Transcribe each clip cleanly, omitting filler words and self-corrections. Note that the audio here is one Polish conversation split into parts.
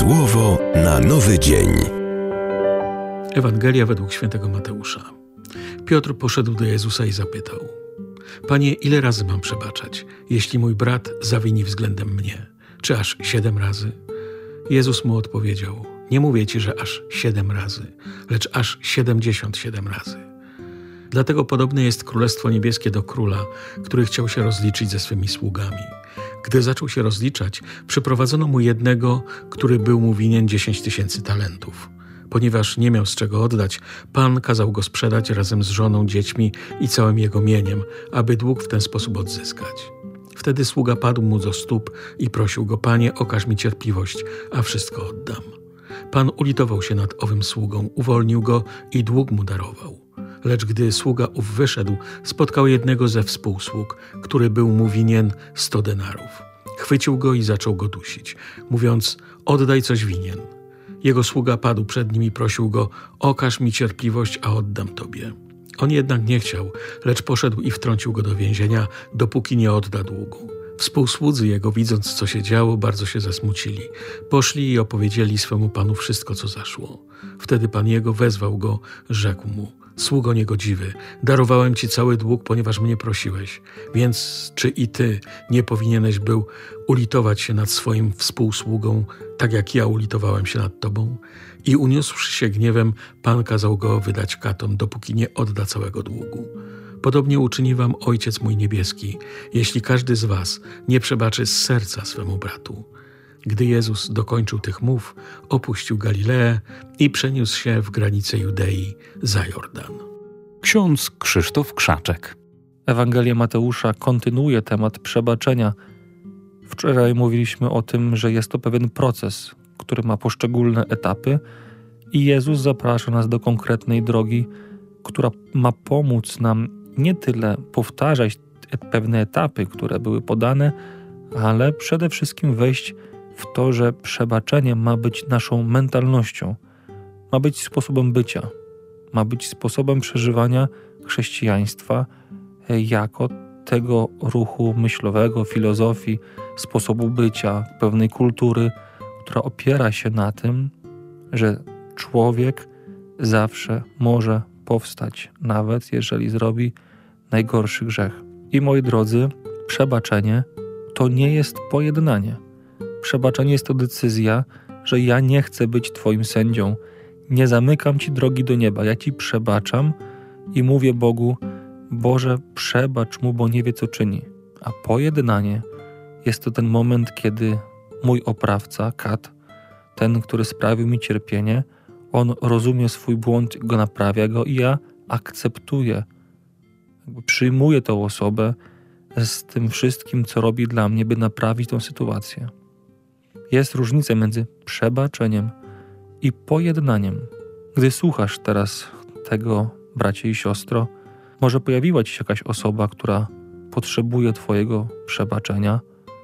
Słowo na nowy dzień. Ewangelia według świętego Mateusza. Piotr poszedł do Jezusa i zapytał: Panie, ile razy mam przebaczać, jeśli mój brat zawini względem mnie? Czy aż 7 razy? Jezus mu odpowiedział: Nie mówię ci, że aż 7 razy, lecz aż 77 razy. Dlatego podobne jest Królestwo Niebieskie do króla, który chciał się rozliczyć ze swymi sługami. Gdy zaczął się rozliczać, przyprowadzono mu jednego, który był mu winien 10 000 talentów. Ponieważ nie miał z czego oddać, Pan kazał go sprzedać razem z żoną, dziećmi i całym jego mieniem, aby dług w ten sposób odzyskać. Wtedy sługa padł mu do stóp i prosił go: Panie, okaż mi cierpliwość, a wszystko oddam. Pan ulitował się nad owym sługą, uwolnił go i dług mu darował. Lecz gdy sługa ów wyszedł, spotkał jednego ze współsług, który był mu winien 100 denarów. Chwycił go i zaczął go dusić, mówiąc: Oddaj, coś winien. Jego sługa padł przed nim i prosił go: Okaż mi cierpliwość, a oddam tobie. On jednak nie chciał, lecz poszedł i wtrącił go do więzienia, dopóki nie odda długu. Współsłudzy jego, widząc, co się działo, bardzo się zasmucili. Poszli i opowiedzieli swemu panu wszystko, co zaszło. Wtedy pan jego wezwał go, rzekł mu: Sługo niegodziwy, darowałem ci cały dług, ponieważ mnie prosiłeś. Więc czy i ty nie powinieneś był ulitować się nad swoim współsługą, tak jak ja ulitowałem się nad tobą? I uniósłszy się gniewem, Pan kazał go wydać katom, dopóki nie odda całego długu. Podobnie uczyni wam Ojciec mój niebieski, jeśli każdy z was nie przebaczy z serca swemu bratu. Gdy Jezus dokończył tych mów, opuścił Galileę i przeniósł się w granice Judei za Jordan. Ksiądz Krzysztof Krzaczek. Ewangelia Mateusza kontynuuje temat przebaczenia. Wczoraj mówiliśmy o tym, że jest to pewien proces, który ma poszczególne etapy i Jezus zaprasza nas do konkretnej drogi, która ma pomóc nam nie tyle powtarzać pewne etapy, które były podane, ale przede wszystkim wejść w to, że przebaczenie ma być naszą mentalnością, ma być sposobem bycia, ma być sposobem przeżywania chrześcijaństwa jako tego ruchu myślowego, filozofii, sposobu bycia, pewnej kultury, która opiera się na tym, że człowiek zawsze może powstać, nawet jeżeli zrobi najgorszy grzech. I moi drodzy, przebaczenie to nie jest pojednanie. Przebaczenie jest to decyzja, że ja nie chcę być twoim sędzią. Nie zamykam ci drogi do nieba. Ja ci przebaczam i mówię Bogu: Boże, przebacz mu, bo nie wie, co czyni. A pojednanie jest to ten moment, kiedy mój oprawca, kat, ten, który sprawił mi cierpienie, on rozumie swój błąd, go naprawia go i ja akceptuję. Przyjmuję tą osobę z tym wszystkim, co robi dla mnie, by naprawić tę sytuację. Jest różnica między przebaczeniem i pojednaniem. Gdy słuchasz teraz tego, bracie i siostro, może pojawiła ci się jakaś osoba, która potrzebuje twojego przebaczenia,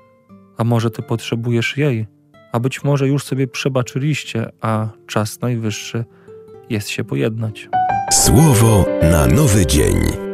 a może ty potrzebujesz jej, a być może już sobie przebaczyliście, a czas najwyższy jest się pojednać. Słowo na nowy dzień.